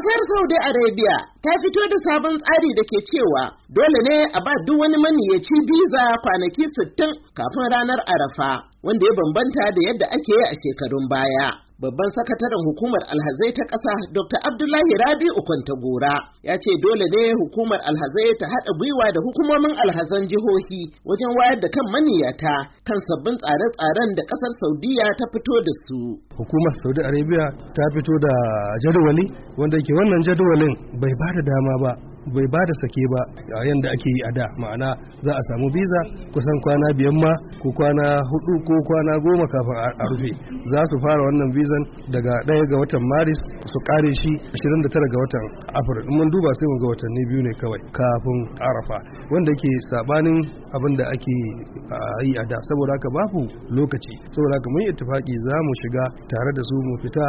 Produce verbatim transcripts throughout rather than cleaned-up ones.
Ƙasar Saudi Arabia ta fito da sabon tsari da ke cewa dole ne a ba duk wani maniyaci biza kwanaki sittin kafin ranar Arafa, wanda ya bambanta da yadda ake yi a shekarun baya. Babban sakataren hukumar alhazai ta ƙasa Doctor Abdullahi Rabi'u Kwantagora ya ce dole ne hukumar alhazai ta haɗa gwiwa da hukumomin alhazan jihohi wajen wayar da kan maniyata kan sabbin tsare-tsaren da ƙasar Saudiya ta fito da su. Hukumar Saudi Arabia ta fito da jadawali wanda ke wannan jadawalin bai ba da dama ba, bai ba da sake ba a yanda ake yi a da, ma'ana za a samu biza kusan kwana biyan ma ko kwana hudu ko kwana goma kafin a rufe. Za su fara wannan bizan daga ɗaya ga watan Maris su kare shi ashirin da tara ga watan Afril. In mun duba sai mun ga watanni biyu ne kawai kafin Arafa, wanda ke sabanin abin da ake yi a da. Saboda haka babu lokaci, saboda haka mun yi ittifaki za mu shiga tare da su, mu fita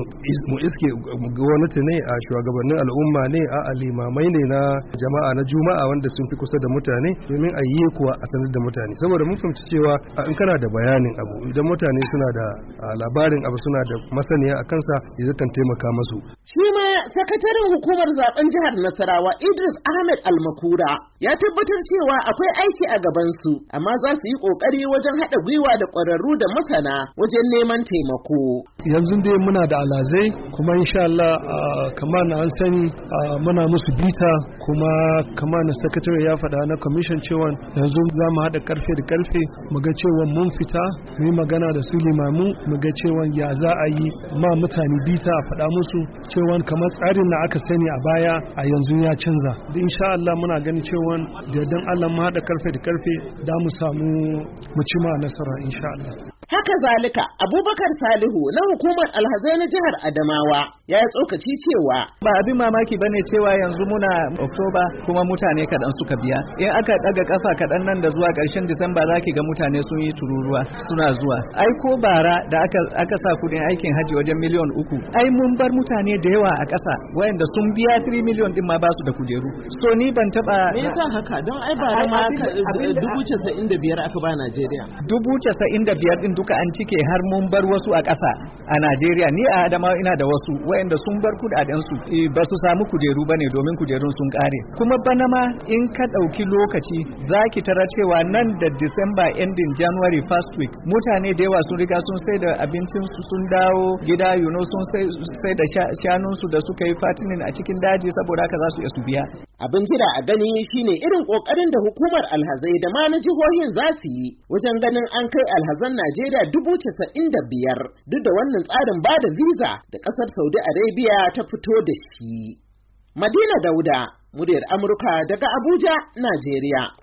mu iske gwamnati ne, a shugabannin al'umma ne, a limamai ne na jama'a na juma'a wanda sun fi kusa da mutane, domin a yi kuwa a sanar da mutane. Saboda mun fahimci cewa in kana da bayanin abu, idan mutane suna da labarin abu, suna da masaniya a kansa, ya kan taimaka masu. Shi ma sakataren hukumar zaben jihar Nasarawa Idris Ahmed Almakura ya tabbatar cewa akwai aiki a gaban su, amma za su yi kokari wajen haɗa gwiwa da ƙwararru da masana wajen neman taimako. Yanzu dai muna da alazai, kuma insha Allah kamar na an sani muna musu bita, kuma kamar na sakatare ya faɗa na commission cewa yanzu za mu haɗa karfe da karfe mu ga cewa mun fita mu yi magana da su limamu, mu ga cewa ya za a yi ma mutane bita, a faɗa musu cewa kamar tsarin da aka sani a baya a yanzu ya canza. Da insha Allah muna gani cewa da dan Allah mu haɗa karfe da karfe da mu samu mu ci ma nasara insha Allah. Haka zalika Abubakar Salihu na hukumar alhazai na jihar Adamawa ya yi tsokaci cewa ba abin mamaki bane cewa yanzu muna Oktoba kuma mutane kaɗan suka biya. In aka ɗaga ƙafa kaɗan nan da zuwa ƙarshen Disamba za ki ga mutane sun yi tururuwa suna zuwa. Ai ko bara da aka, aka sa kuɗin aikin hajji wajen miliyon uku, ai mun bar mutane da yawa a ƙasa wayanda sun biya three miliyon din ma ba su da kujeru. So ni ban taɓa. Me yasa haka? Don ai bara ma dubu casa'in da biyar aka ba Najeriya. Dubu casa'in da biyar din duka an cike, har mun bar wasu a ƙasa a Najeriya. Ni a Adamawa ina da wasu wayanda sun bar kudaden su ba su samu kujeru bane domin kujerun sun kare. Kuma bana ma in ka dauki lokaci zaki tara cewa nan da December ending January first week mutane da yawa sun riga sun sai da abincin su sun dawo gida, you know, sun sai sai da shanun su da suka yi fatinin a cikin daji, saboda haka za su iya su biya. Abin jira a gani shine irin kokarin da hukumar alhazai da ma na jihohin za su yi wajen ganin an kai alhazan Najeriya dubu casa'in da biyar duk da wannan tsarin ba da visa da ƙasar Saudi Arabia ta fito da shi. Madina Dauda, muryar Amurka daga Abuja, Najeriya.